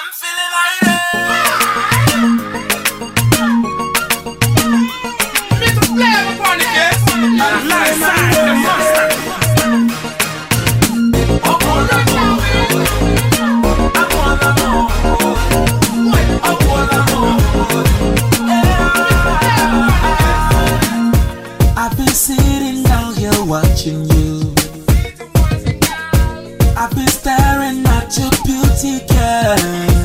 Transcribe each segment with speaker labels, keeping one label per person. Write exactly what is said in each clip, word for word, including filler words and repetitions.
Speaker 1: feeling like that. Mister Flavor upon the case. Nice side, the monster. Oh, oh, I wanna know. Oh, oh, I've been sitting down here watching you. I've been staring at your beauty, girl.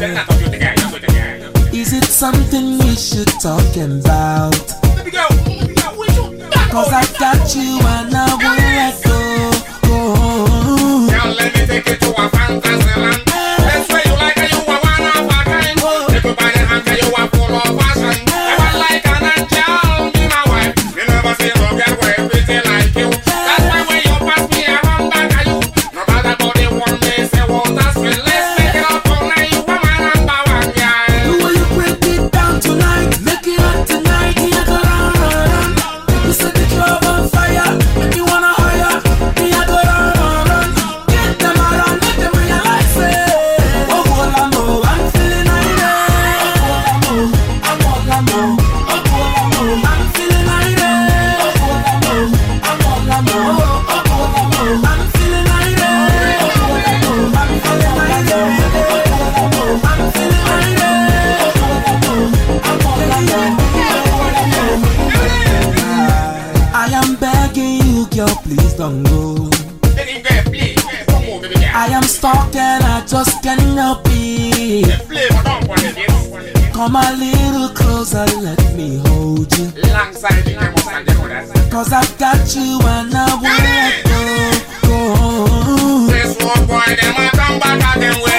Speaker 1: Is it something we should talk about? Cause I got you and I won't let go.
Speaker 2: Now let me take you to a fantasy land. That's where you like you are one of a kind. Everybody answer you are full of passion. Never like an angel, be my wife. You never see no girl where pretty like you. That's why when you pass me, I run back at you. No matter about the one day, say what that's real. Let's take it up all night. You are my number one guy.
Speaker 1: The way you break it down tonight, make it hot tonight. Here go round, round. You set the club on fire, make you wanna hire. Here go round, round. Get them around, make them realize it. Oh, all I know, I'm feeling like that. Oh, all I know, I'm all I know. Oh, all I know, I'm feeling like that. Oh, all I know, I'm all I know. Oh, all I know, I'm feeling like that. Oh, all I know, I'm feeling like that. Oh, all I know, I'm feeling like that. I am begging you, girl, please don't go. I am stuck and I just can't help it. Come a little closer, let me hold you. Cause I've got you and I won't let go.
Speaker 2: This one boy, them a come back again.